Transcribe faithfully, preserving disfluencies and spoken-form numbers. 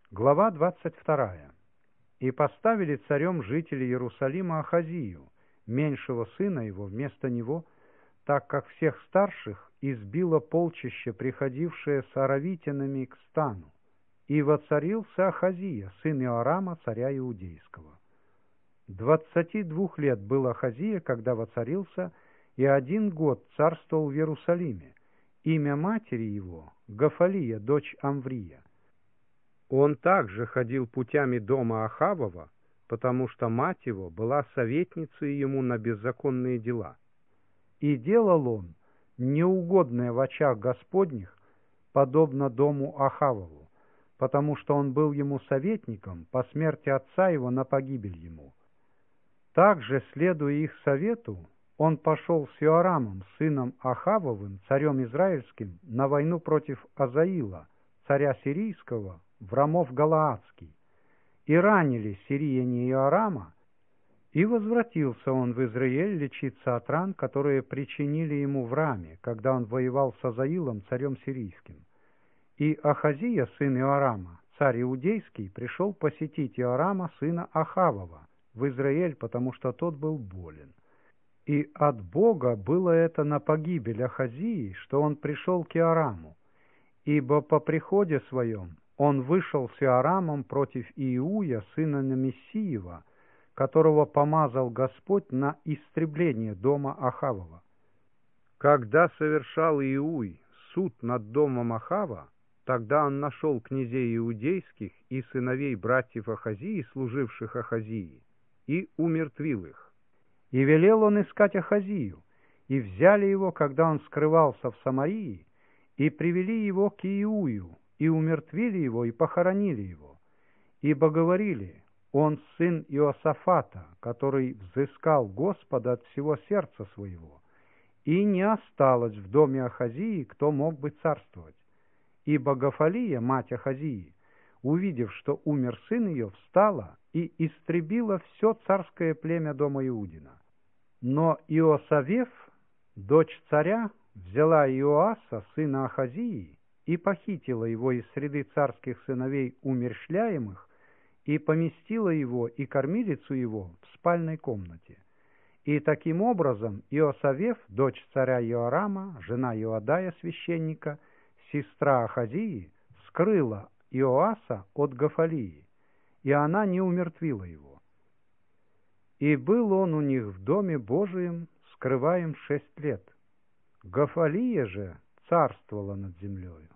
Глава двадцать вторая. «И поставили царем жители Иерусалима Ахазию, меньшего сына его, вместо него, так как всех старших избило полчище, приходившее с аравитянами к стану. И воцарился Ахазия, сын Иорама, царя Иудейского. Двадцати двух лет был Ахазия, когда воцарился, и один год царствовал в Иерусалиме. Имя матери его — Гафалия, дочь Амврия. Он также ходил путями дома Ахавова, потому что мать его была советницей ему на беззаконные дела. И делал он неугодное в очах Господних, подобно дому Ахавову, потому что он был ему советником по смерти отца его на погибель ему. Также, следуя их совету, он пошел с Иорамом, сыном Ахавовым, царем Израильским, на войну против Азаила, царя сирийского, в Рамов Галаадский, и ранили сирияне Иорама, и возвратился он в Израиль лечиться от ран, которые причинили ему в Раме, когда он воевал с Азаилом, царем сирийским. И Ахазия, сын Иорама, царь Иудейский, пришел посетить Иорама, сына Ахавова, в Израиль, потому что тот был болен. И от Бога было это на погибель Ахазии, что он пришел к Иораму, ибо по приходе своем он вышел с Иорамом против Иуя, сына Намессиева, которого помазал Господь на истребление дома Ахавова. Когда совершал Иуй суд над домом Ахава, тогда он нашел князей иудейских и сыновей братьев Ахазии, служивших Ахазии, и умертвил их. И велел он искать Ахазию, и взяли его, когда он скрывался в Самарии, и привели его к Иую, и умертвили его, и похоронили его. Ибо говорили: он сын Иосафата, который взыскал Господа от всего сердца своего, и не осталось в доме Ахазии, кто мог бы царствовать. Ибо Гафалия, мать Ахазии, увидев, что умер сын ее, встала и истребила все царское племя дома Иудина. Но Иосавеф, дочь царя, взяла Иоаса, сына Ахазии, и похитила его из среды царских сыновей умерщвляемых, и поместила его и кормилицу его в спальной комнате. И таким образом Иосавеф, дочь царя Иорама, жена Иодая священника, сестра Ахазии, скрыла Иоаса от Гафалии, и она не умертвила его. И был он у них в доме Божием, скрываем шесть лет. Гафалия же царствовала над землею.